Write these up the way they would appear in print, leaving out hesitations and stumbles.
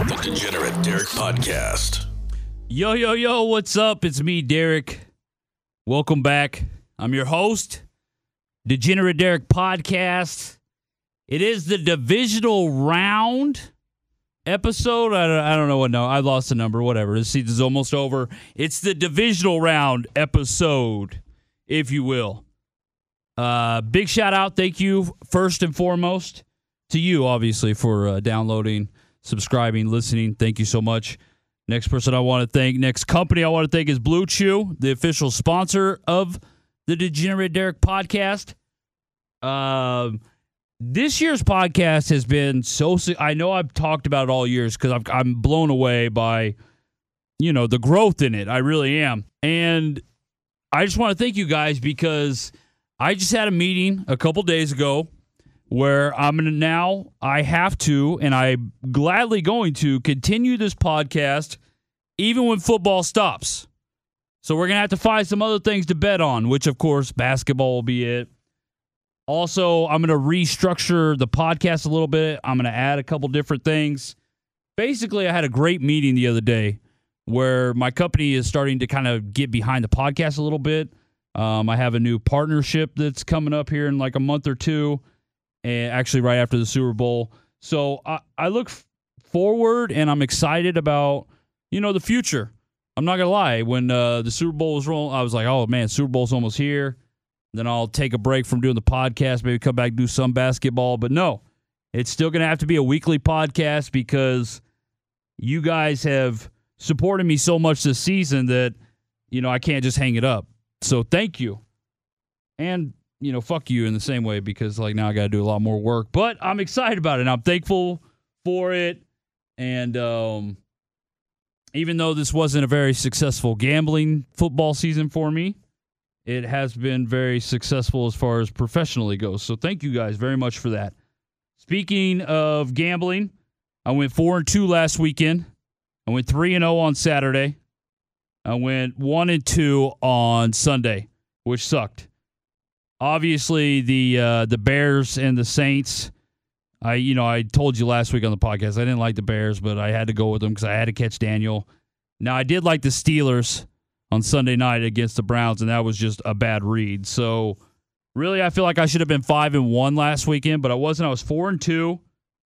The Degenerate Derek Podcast. Yo, yo, yo, what's up? It's me, Derek. Welcome back. I'm your host, Degenerate Derek Podcast. It is the divisional round episode. I don't know what. No, I lost the number. Whatever. This season's almost over. It's the divisional round episode, if you will. Big shout out. Thank you, first and foremost, to you, obviously, for downloading, subscribing, listening. Thank you so much. Next person I want to thank, next company I want to thank is Blue Chew, the official sponsor of the Degenerate Derek Podcast. This year's podcast has been I know I've talked about it all years because I'm blown away by, the growth in it. I really am. And I just want to thank you guys because I just had a meeting a couple days ago where I have to, and I'm gladly going to continue this podcast even when football stops. So we're going to have to find some other things to bet on, which, of course, basketball will be it. Also, I'm going to restructure the podcast a little bit. I'm going to add a couple different things. Basically, I had a great meeting the other day where my company is starting to kind of get behind the podcast a little bit. I have a new partnership that's coming up here in like a month or two. And actually right after the Super Bowl. So I look forward and I'm excited about, the future. I'm not going to lie. When the Super Bowl was rolling, I was like, oh, man, Super Bowl's almost here. Then I'll take a break from doing the podcast, maybe come back and do some basketball. But no, it's still going to have to be a weekly podcast because you guys have supported me so much this season that, I can't just hang it up. So thank you. And fuck you in the same way because, now I got to do a lot more work. But I'm excited about it, and I'm thankful for it. And even though this wasn't a very successful gambling football season for me, it has been very successful as far as professionally goes. So thank you guys very much for that. Speaking of gambling, I went 4-2 last weekend. I went 3-0 on Saturday. I went 1-2 on Sunday, which sucked. Obviously, the Bears and the Saints, I told you last week on the podcast, I didn't like the Bears, but I had to go with them because I had to catch Daniel. Now, I did like the Steelers on Sunday night against the Browns, and that was just a bad read. So, really, I feel like I should have been 5-1 last weekend, but I wasn't. I was 4-2.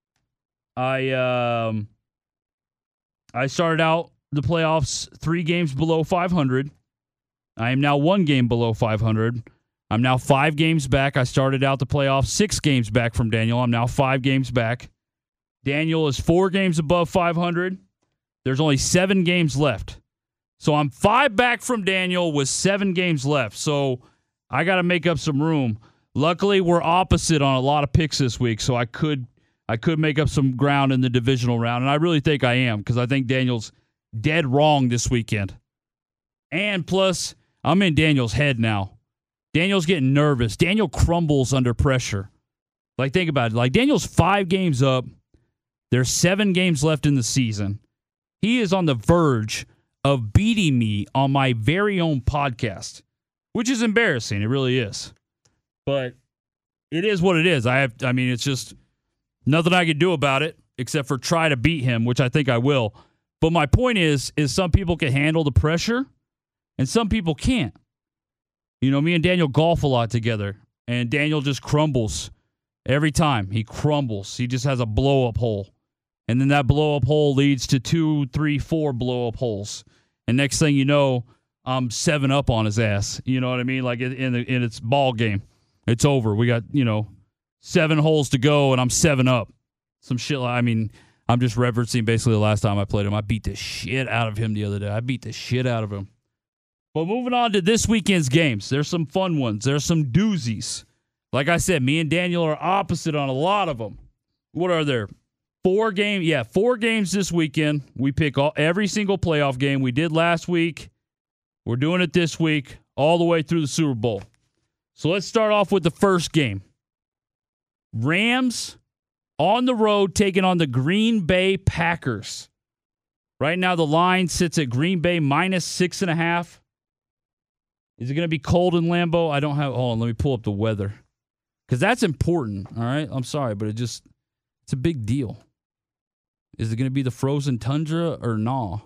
I started out the playoffs 3 games below 500. I am now 1 game below 500. I'm now 5 games back. I started out the playoffs 6 games back from Daniel. I'm now 5 games back. Daniel is 4 games above 500. There's only 7 games left. So I'm 5 back from Daniel with 7 games left. So I got to make up some room. Luckily, we're opposite on a lot of picks this week, so I could make up some ground in the divisional round, and I really think I am because I think Daniel's dead wrong this weekend. And plus, I'm in Daniel's head now. Daniel's getting nervous. Daniel crumbles under pressure. Think about it. Daniel's 5 games up. There's 7 games left in the season. He is on the verge of beating me on my very own podcast, which is embarrassing. It really is. But it is what it is. It's just nothing I can do about it except for try to beat him, which I think I will. But my point is some people can handle the pressure and some people can't. Me and Daniel golf a lot together, and Daniel just crumbles every time. He crumbles. He just has a blow-up hole. And then that blow-up hole leads to 2, 3, 4 blow-up holes. And next thing you know, I'm 7 up on his ass. You know what I mean? In its ball game. It's over. We got, 7 holes to go, and I'm 7 up. Some shit. I'm just referencing basically the last time I played him. I beat the shit out of him the other day. I beat the shit out of him. But moving on to this weekend's games, there's some fun ones. There's some doozies. Like I said, me and Daniel are opposite on a lot of them. What are there? 4 games? Yeah, 4 games this weekend. We pick every single playoff game. We did last week. We're doing it this week all the way through the Super Bowl. So let's start off with the first game. Rams on the road taking on the Green Bay Packers. Right now the line sits at Green Bay -6.5. Is it going to be cold in Lambeau? Hold on, let me pull up the weather. Because that's important, all right? I'm sorry, but it's a big deal. Is it going to be the frozen tundra or no?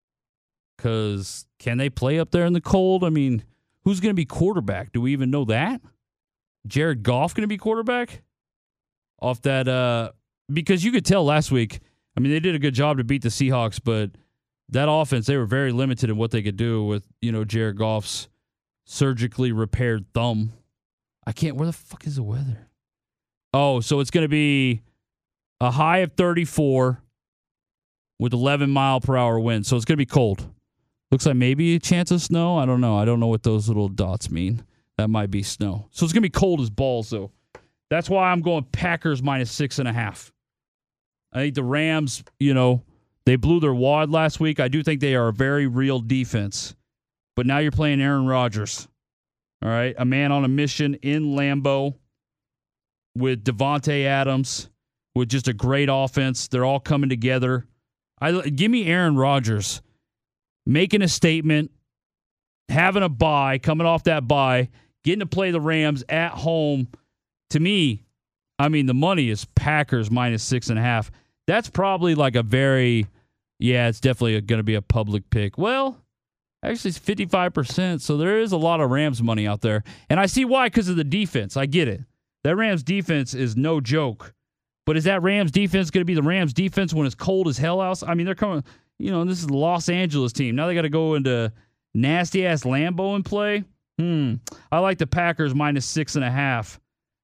Because can they play up there in the cold? I mean, who's going to be quarterback? Do we even know that? Jared Goff going to be quarterback? Off that, because you could tell last week, I mean, they did a good job to beat the Seahawks, but that offense, they were very limited in what they could do with, Jared Goff's surgically repaired thumb. Where the fuck is the weather? Oh, so it's going to be a high of 34 with 11 mile per hour wind. So it's going to be cold. Looks like maybe a chance of snow. I don't know. I don't know what those little dots mean. That might be snow. So it's going to be cold as balls, though. That's why I'm going Packers -6.5. I think the Rams, they blew their wad last week. I do think they are a very real defense. But now you're playing Aaron Rodgers. All right? A man on a mission in Lambeau with Devontae Adams, with just a great offense. They're all coming together. Give me Aaron Rodgers making a statement, having a bye, coming off that bye, getting to play the Rams at home. To me, I mean, the money is Packers -6.5. That's probably like it's definitely going to be a public pick. Well, actually, it's 55%, so there is a lot of Rams money out there. And I see why, because of the defense. I get it. That Rams defense is no joke. But is that Rams defense going to be the Rams defense when it's cold as hell out? I mean, they're coming, this is the Los Angeles team. Now they got to go into nasty-ass Lambeau and play. I like the Packers -6.5.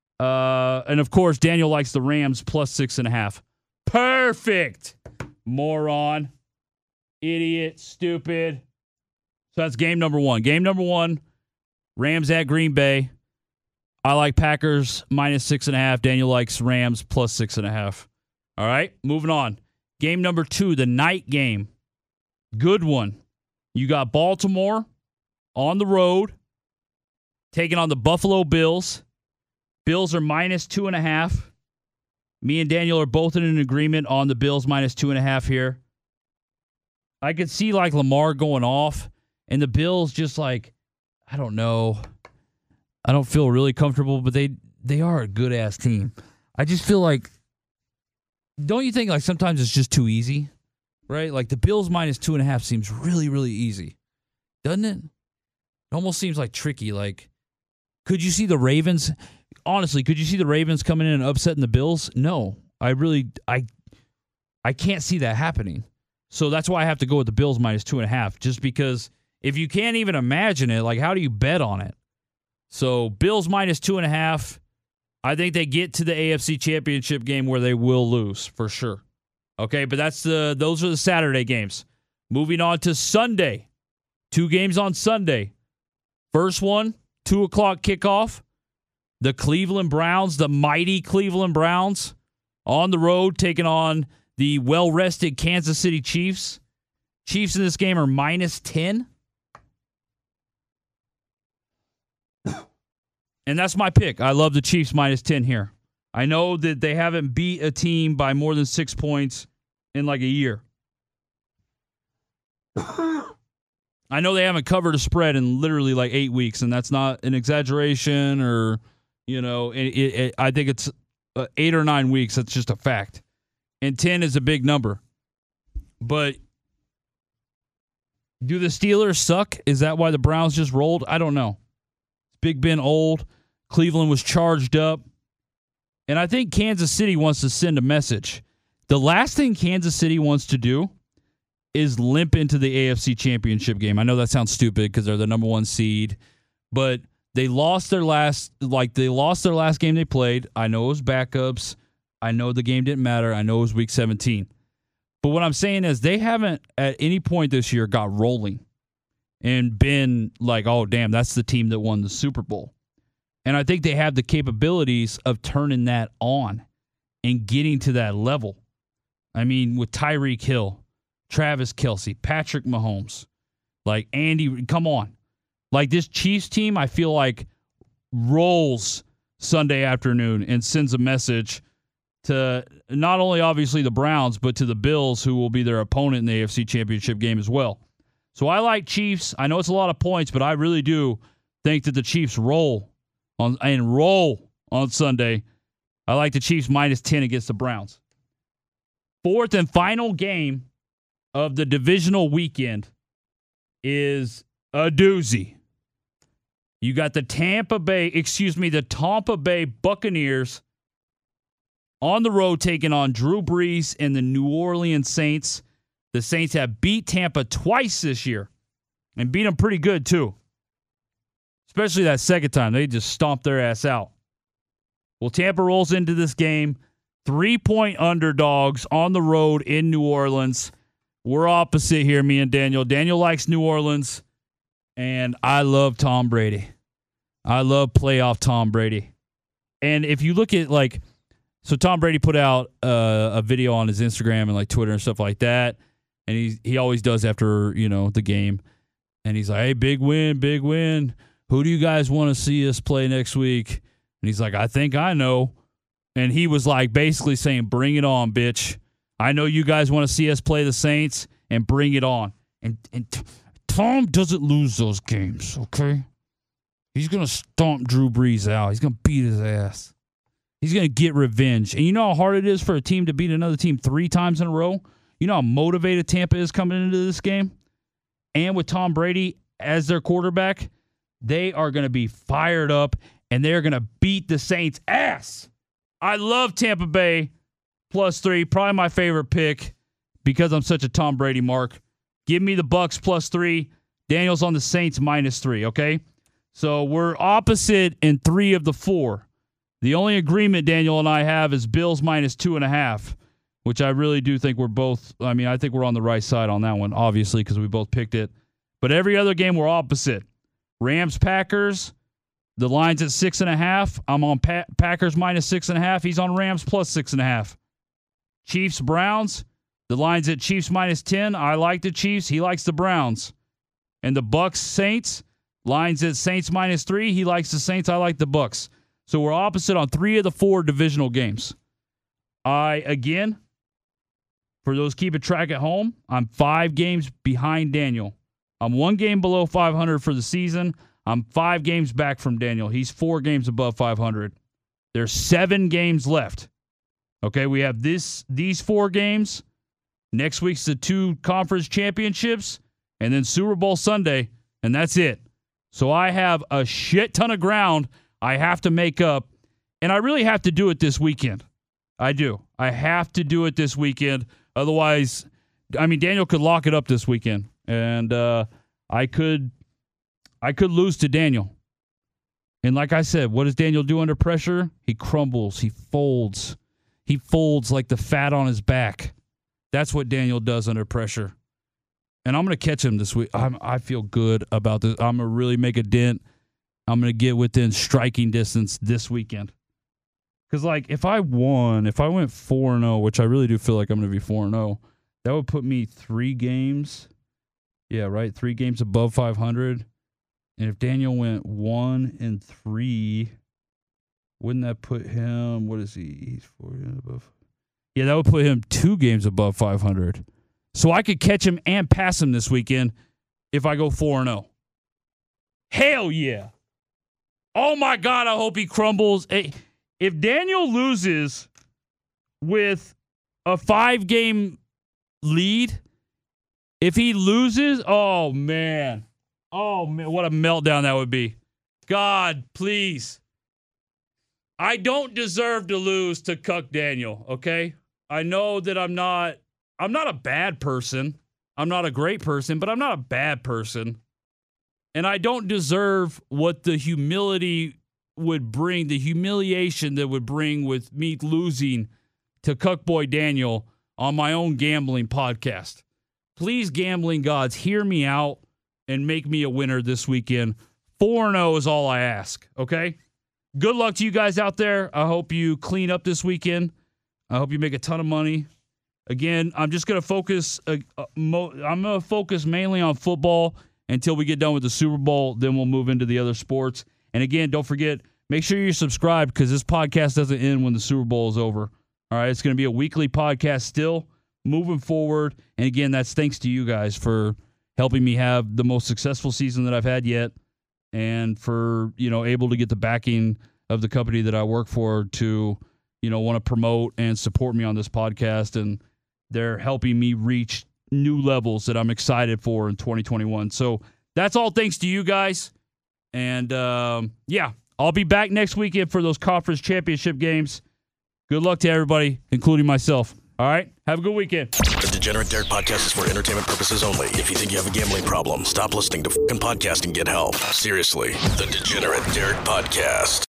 And, of course, Daniel likes the Rams +6.5. Perfect. Moron. Idiot. Stupid. So that's game number one. Game number one, Rams at Green Bay. I like Packers -6.5. Daniel likes Rams +6.5. All right, moving on. Game number two, the night game. Good one. You got Baltimore on the road taking on the Buffalo Bills. Bills are -2.5. Me and Daniel are both in an agreement on the Bills -2.5 here. I could see like Lamar going off and the Bills just like, I don't know. I don't feel really comfortable, but they are a good-ass team. I just feel like, don't you think like sometimes it's just too easy, right? Like the Bills -2.5 seems really, really easy, doesn't it? It almost seems like tricky. Like, could you see the Ravens? Honestly, could you see the Ravens coming in and upsetting the Bills? No, I can't see that happening. So that's why I have to go with the Bills -2.5, just because if you can't even imagine it, like how do you bet on it? So Bills -2.5. I think they get to the AFC Championship game where they will lose for sure. Okay, but those are the Saturday games. Moving on to Sunday. 2 games on Sunday. First one, 2:00 kickoff. The Cleveland Browns, the mighty Cleveland Browns, on the road taking on the well-rested Kansas City Chiefs. Chiefs in this game are -10. And that's my pick. I love the Chiefs -10 here. I know that they haven't beat a team by more than 6 points in like a year. I know they haven't covered a spread in literally like 8 weeks, and that's not an exaggeration or, I think it's 8 or 9 weeks. That's just a fact. And 10 is a big number. But do the Steelers suck? Is that why the Browns just rolled? I don't know. Big Ben old. Cleveland was charged up. And I think Kansas City wants to send a message. The last thing Kansas City wants to do is limp into the AFC Championship game. I know that sounds stupid because they're the number 1 seed, but they lost their last game they played. I know it was backups. I know the game didn't matter. I know it was week 17. But what I'm saying is they haven't at any point this year got rolling and been like, oh, damn, that's the team that won the Super Bowl. And I think they have the capabilities of turning that on and getting to that level. I mean, with Tyreek Hill, Travis Kelce, Patrick Mahomes, like Andy, come on. Like this Chiefs team, I feel like rolls Sunday afternoon and sends a message to not only obviously the Browns, but to the Bills, who will be their opponent in the AFC Championship game as well. So I like Chiefs. I know it's a lot of points, but I really do think that the Chiefs roll on Sunday. I like the Chiefs -10 against the Browns. fourth and final game of the divisional weekend is a doozy. You got the Tampa Bay Buccaneers on the road taking on Drew Brees and the New Orleans Saints. The Saints have beat Tampa twice this year and beat them pretty good too. Especially that second time. They just stomped their ass out. Well, Tampa rolls into this game. 3-point underdogs on the road in New Orleans. We're opposite here, me and Daniel. Daniel likes New Orleans, and I love Tom Brady. I love playoff Tom Brady. And if you look at, so Tom Brady put out a video on his Instagram and, Twitter and stuff like that, and he always does after, the game. And he's like, hey, big win, big win. Who do you guys want to see us play next week? And he's like, I think I know. And he was basically saying, bring it on, bitch. I know you guys want to see us play the Saints, and bring it on. And Tom doesn't lose those games, okay? He's going to stomp Drew Brees out. He's going to beat his ass. He's going to get revenge. And you know how hard it is for a team to beat another team 3 times in a row? You know how motivated Tampa is coming into this game? And with Tom Brady as their quarterback, they are going to be fired up, and they're going to beat the Saints' ass. I love Tampa Bay +3, probably my favorite pick because I'm such a Tom Brady mark. Give me the Bucs +3. Daniel's on the Saints -3, okay? So we're opposite in 3 of the 4. The only agreement Daniel and I have is Bills -2.5, which I really do think we're both, I think we're on the right side on that one, obviously, because we both picked it. But every other game, we're opposite. Rams-Packers, the line's at 6.5. I'm on Packers -6.5. He's on Rams +6.5. Chiefs-Browns, the line's at Chiefs -10. I like the Chiefs. He likes the Browns. And the Bucs-Saints, line's at Saints -3. He likes the Saints. I like the Bucs. So we're opposite on 3 of the 4 divisional games. Again, for those keeping track at home, I'm 5 games behind Daniel. I'm 1 game below 500 for the season. I'm 5 games back from Daniel. He's 4 games above 500. There's 7 games left. Okay, we have these 4 games. Next week's the 2 conference championships, and then Super Bowl Sunday, and that's it. So I have a shit ton of ground I have to make up, and I really have to do it this weekend. I do. I have to do it this weekend. Otherwise, Daniel could lock it up this weekend, and I could lose to Daniel. And like I said, what does Daniel do under pressure? He crumbles. He folds. He folds like the fat on his back. That's what Daniel does under pressure. And I'm going to catch him this week. I feel good about this. I'm going to really make a dent. I'm going to get within striking distance this weekend. Because, if I went 4-0, which I really do feel like I'm going to be 4-0, that would put me 3 games. Yeah, right? 3 games above 500. And if Daniel went 1-3, wouldn't that put him, what is he? He's 4 above. Yeah, that would put him 2 games above 500. So I could catch him and pass him this weekend if I go 4-0. Hell yeah. Oh, my God, I hope he crumbles. If Daniel loses with a 5-game lead, if he loses, oh, man, what a meltdown that would be. God, please. I don't deserve to lose to Cuck Daniel, okay? I know that I'm not a bad person. I'm not a great person, but I'm not a bad person. And I don't deserve what the humility would bring, the humiliation that would bring with me losing to Cuckboy Daniel on my own gambling podcast. Please, gambling gods, hear me out and make me a winner this weekend. 4-0 is all I ask, okay? Good luck to you guys out there. I hope you clean up this weekend. I hope you make a ton of money. Again, I'm just going to focus. I'm going to focus mainly on football until we get done with the Super Bowl. Then we'll move into the other sports. And again, don't forget, make sure you're subscribed because this podcast doesn't end when the Super Bowl is over. All right, it's going to be a weekly podcast still moving forward. And again, that's thanks to you guys for helping me have the most successful season that I've had yet, and for able to get the backing of the company that I work for to want to promote and support me on this podcast. And they're helping me reach new levels that I'm excited for in 2021. So that's all thanks to you guys. And, I'll be back next weekend for those conference championship games. Good luck to everybody, including myself. All right? Have a good weekend. The Degenerate Derek podcast is for entertainment purposes only. If you think you have a gambling problem, stop listening to fucking podcast and get help. Seriously. The Degenerate Derek podcast.